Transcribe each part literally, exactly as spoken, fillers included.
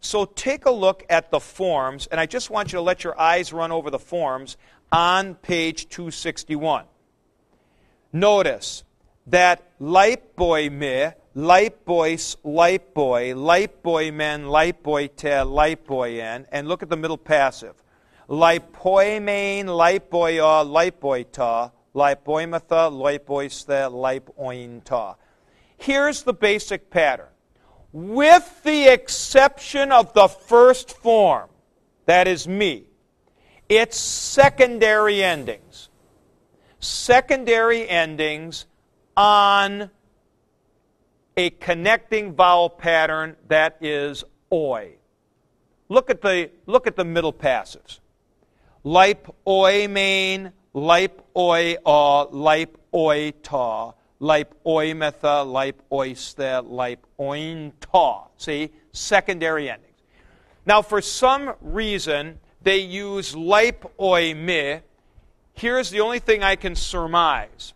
So take a look at the forms, and I just want you to let your eyes run over the forms on page two sixty-one. Notice that leipoime, leipois, leipoi, leipoimen, leipoite, leipoien, and look at the middle passive. Leipoimein, leipoia, leipoita, leipoimatha, leipoiste, leipointa. Here's the basic pattern. With the exception of the first form, that is me, it's secondary endings. Secondary endings on a connecting vowel pattern that is oi. Look at the, look at the middle passives. Leip oi main, leip oi a, leip oi ta, leip oi metha, leip oiste, leip oin ta. See? Secondary endings. Now, for some reason, they use leip oi me. Here's the only thing I can surmise.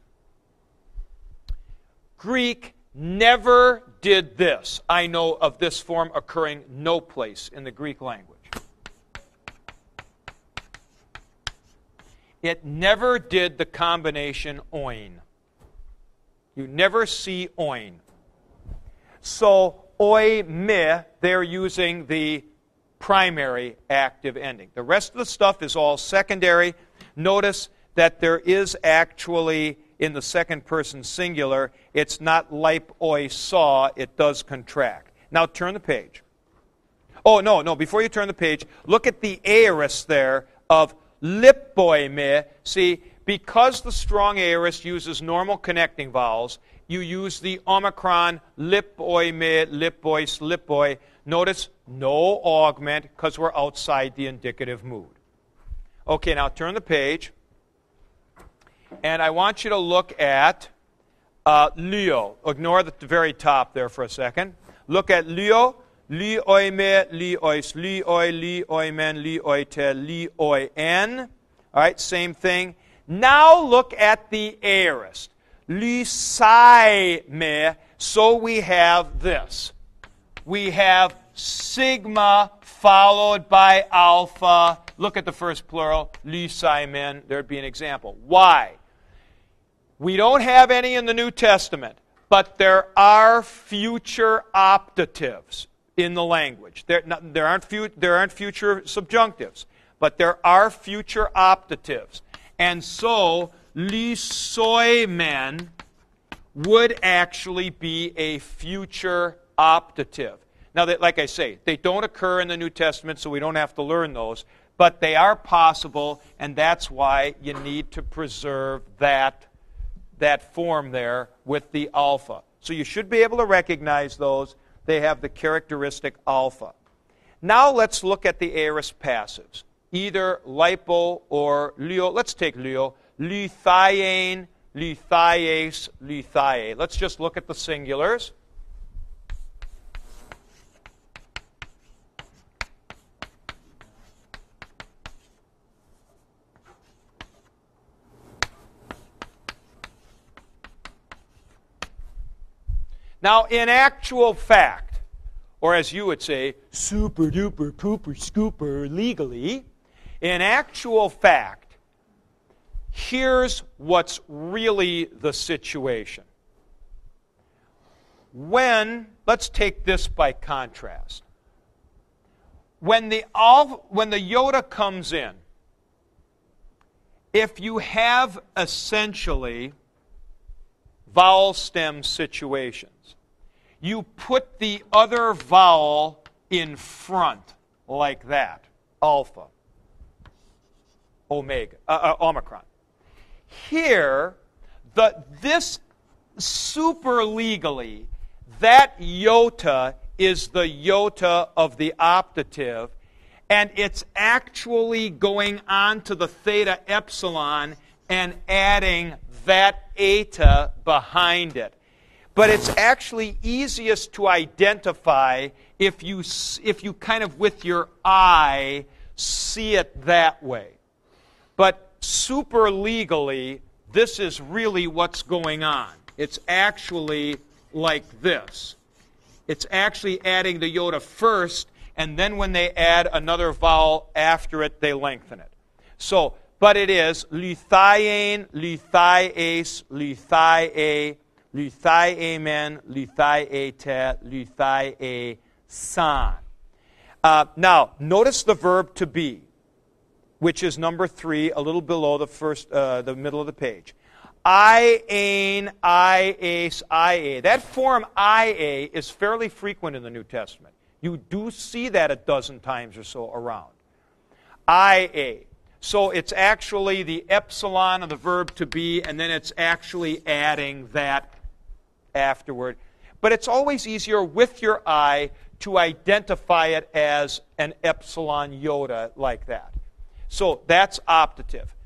Greek never did this. I know of this form occurring no place in the Greek language. It never did the combination oin. You never see oin. So, oi me, they're using the primary active ending. The rest of the stuff is all secondary. Notice that there is actually, in the second person singular, it's not leip oi saw, it does contract. Now turn the page. Oh, no, no, before you turn the page, look at the aorist there of lipoime. See, because the strong aorist uses normal connecting vowels, you use the omicron lipoime, lipois, lipoi. Notice no augment because we're outside the indicative mood. Okay, now turn the page. And I want you to look at uh, Leo. Ignore the very top there for a second. Look at Leo. Li oime, li ois, li oi, li oimen, li oite, li oien. All right, same thing. Now look at the aorist. Li sai me. So we have this. We have sigma followed by alpha. Look at the first plural. Li sai men. There'd be an example. Why? We don't have any in the New Testament, but there are future optatives in the language. There, not, there, aren't, fu- there aren't future subjunctives, but there are future optatives. And so, li soi men would actually be a future optative. Now, that, like I say, they don't occur in the New Testament, so we don't have to learn those, but they are possible, and that's why you need to preserve that that form there with the alpha. So you should be able to recognize those. They have the characteristic alpha. Now let's look at the aorist passives. Either lipo or leo. Let's take leo. Lithiain, lithias, lithiae. Let's just look at the singulars. Now, in actual fact, or as you would say, super duper pooper scooper legally, in actual fact, here's what's really the situation. When, let's take this by contrast. When the, al- when the iota comes in, if you have essentially vowel stem situations, you put the other vowel in front like that. Alpha, omega, uh, uh, omicron. Here, the, this super legally, that iota is the iota of the optative, and it's actually going on to the theta epsilon and adding that eta behind it. But it's actually easiest to identify if you, if you kind of with your eye see it that way. But super legally, this is really what's going on. It's actually like this. It's actually adding the iota first, and then when they add another vowel after it, they lengthen it. So, but it is lithaian, lithaies, lithaie, lithaiamen, lithaiete, lithaiasan. Uh, now, notice the verb to be, which is number three, a little below the first, uh, the middle of the page. I, ain, I, ace, I, a. That form I, a is fairly frequent in the New Testament. You do see that a dozen times or so around. I, a. So it's actually the epsilon of the verb to be, and then it's actually adding that afterward. But it's always easier with your I to identify it as an epsilon iota like that. So that's optative.